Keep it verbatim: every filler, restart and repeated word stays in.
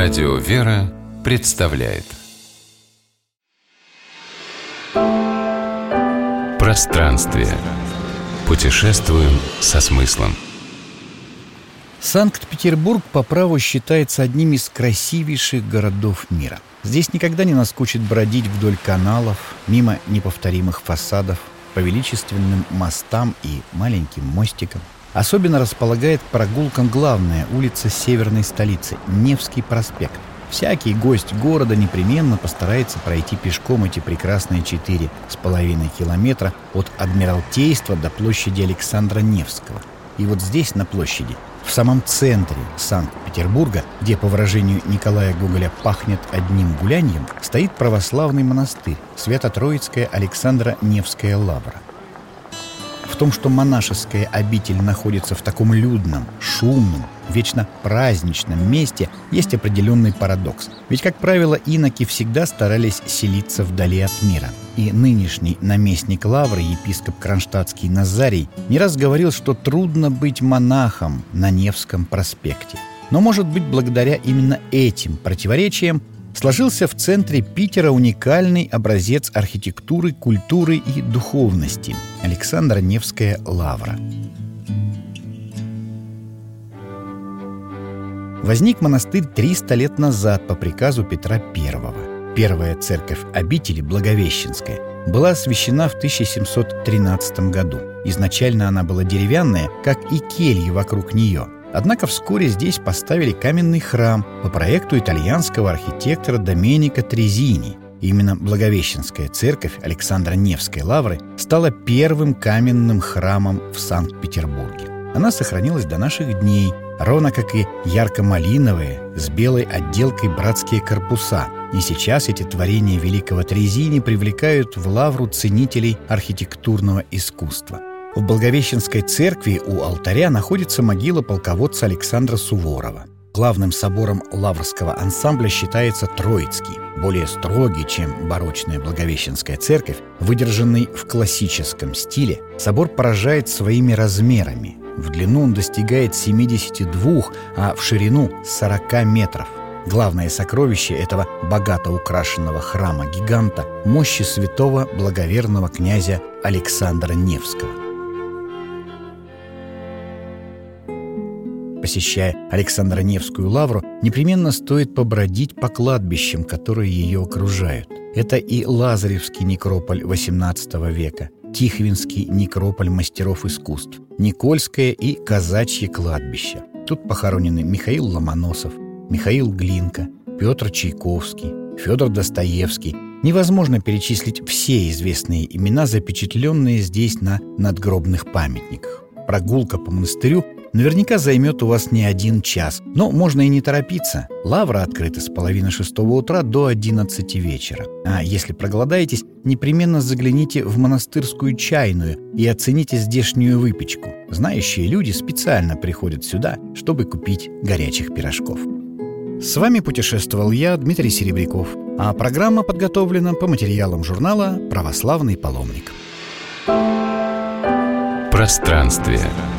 Радио «Вера» представляет Пространствие. Путешествуем со смыслом. Санкт-Петербург по праву считается одним из красивейших городов мира. Здесь никогда не наскучит бродить вдоль каналов, мимо неповторимых фасадов, по величественным мостам и маленьким мостикам. Особенно располагает к прогулкам главная улица северной столицы – Невский проспект. Всякий гость города непременно постарается пройти пешком эти прекрасные четыре с половиной километра от Адмиралтейства до площади Александра Невского. И вот здесь, на площади, в самом центре Санкт-Петербурга, где, по выражению Николая Гоголя, пахнет одним гуляньем, стоит православный монастырь Свято-Троицкая Александро-Невская лавра. В том, что монашеская обитель находится в таком людном, шумном, вечно праздничном месте, есть определенный парадокс. Ведь, как правило, иноки всегда старались селиться вдали от мира. И нынешний наместник лавры, епископ кронштадтский Назарий, не раз говорил, что трудно быть монахом на Невском проспекте. Но, может быть, благодаря именно этим противоречиям сложился в центре Питера уникальный образец архитектуры, культуры и духовности – Александро-Невская лавра. Возник монастырь триста лет назад по приказу Петра Первого. Первая церковь обители, Благовещенская, была освящена в тысяча семьсот тринадцатом году. Изначально она была деревянная, как и кельи вокруг нее. Однако вскоре здесь поставили каменный храм по проекту итальянского архитектора Доменико Трезини. Именно Благовещенская церковь Александро-Невской лавры стала первым каменным храмом в Санкт-Петербурге. Она сохранилась до наших дней, ровно как и ярко-малиновые с белой отделкой братские корпуса. И сейчас эти творения великого Трезини привлекают в лавру ценителей архитектурного искусства. В Благовещенской церкви у алтаря находится могила полководца Александра Суворова. Главным собором лаврского ансамбля считается Троицкий, более строгий, чем барочная Благовещенская церковь, выдержанный в классическом стиле. Собор поражает своими размерами. В длину он достигает семидесяти двух, а в ширину – сорока метров. Главное сокровище этого богато украшенного храма-гиганта – мощи святого благоверного князя Александра Невского. Посещая Александро-Невскую лавру, непременно стоит побродить по кладбищам, которые ее окружают. Это и Лазаревский некрополь восемнадцатого века, Тихвинский некрополь мастеров искусств, Никольское и Казачье кладбища. Тут похоронены Михаил Ломоносов, Михаил Глинка, Петр Чайковский, Федор Достоевский. Невозможно перечислить все известные имена, запечатленные здесь на надгробных памятниках. Прогулка по монастырю наверняка займет у вас не один час, но можно и не торопиться. Лавра открыта с половины шестого утра до одиннадцати вечера. А если проголодаетесь, непременно загляните в монастырскую чайную и оцените здешнюю выпечку. Знающие люди специально приходят сюда, чтобы купить горячих пирожков. С вами путешествовал я, Дмитрий Серебряков, а программа подготовлена по материалам журнала «Православный паломник». Пространствие.